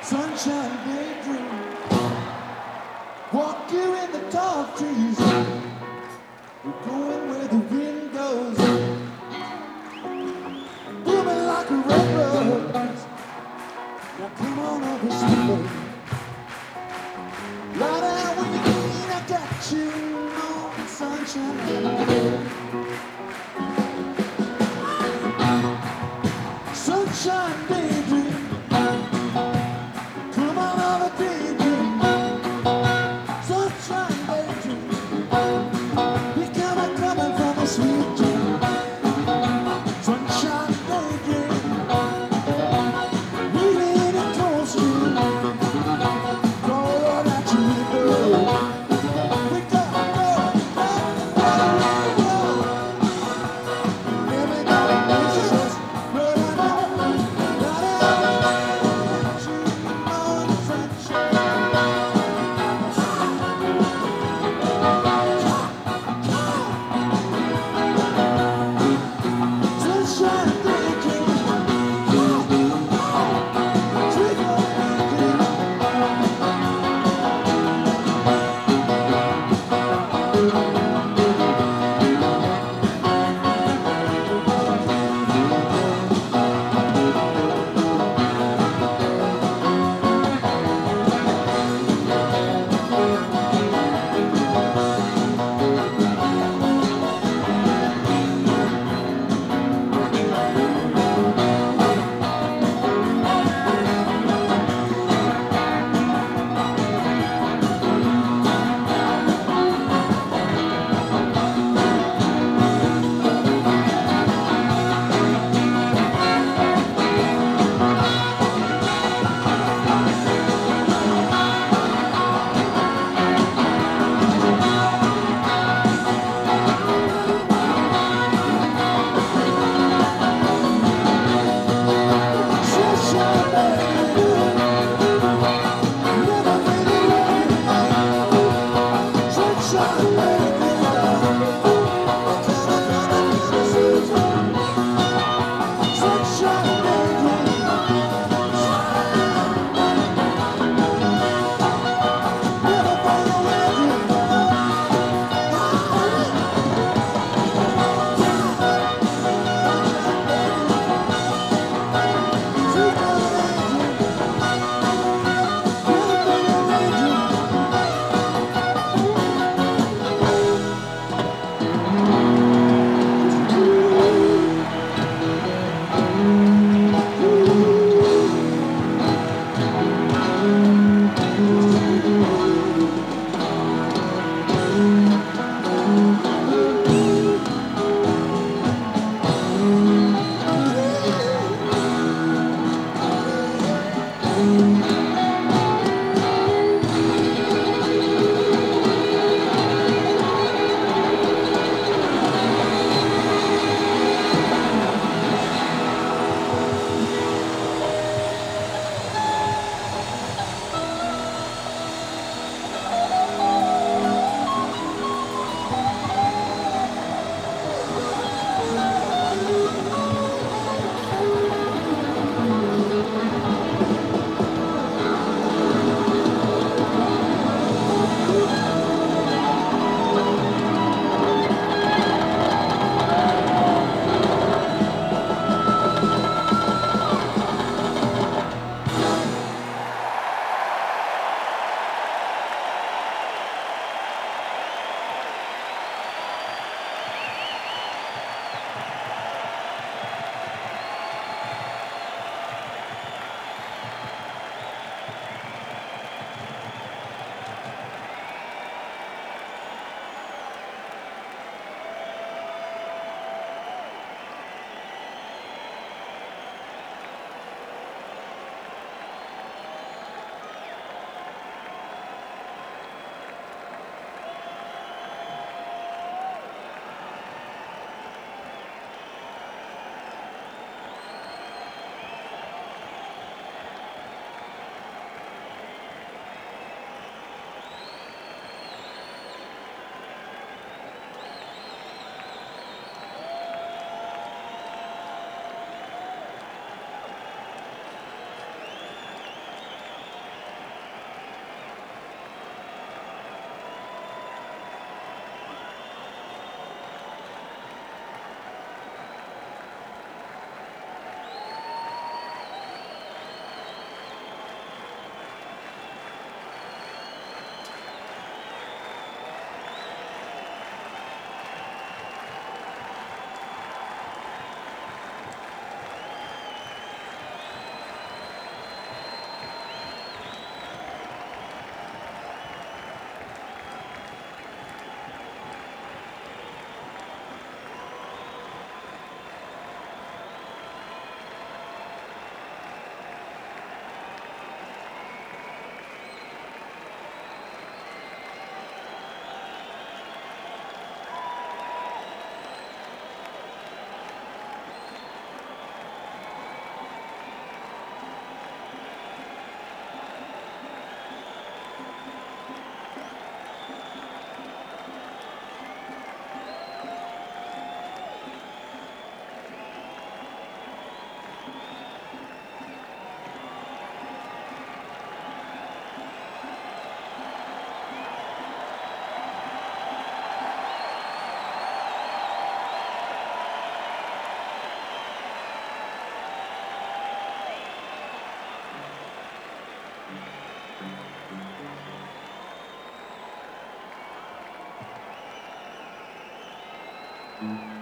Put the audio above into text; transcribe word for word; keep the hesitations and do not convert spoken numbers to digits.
Sunshine daydream, walk here in the tall trees. We're going where the wind goes, booming like a red rose. Now come on over, sweet baby. Lie down when you need, I got you on sunshine. Sunshine daydream, come on over, daydream. Sunshine daydream, we coming, coming from a sweet dream. Sunshine daydream, reading a cold stream. Go that you know. We go, go, go, go, go. Everybody is just running out, running out. You know the sunshine. Sunshine daydream, sweet daydream. Sunshine daydream, never fade away. Sunshine daydream, sunshine daydream, never fade Thank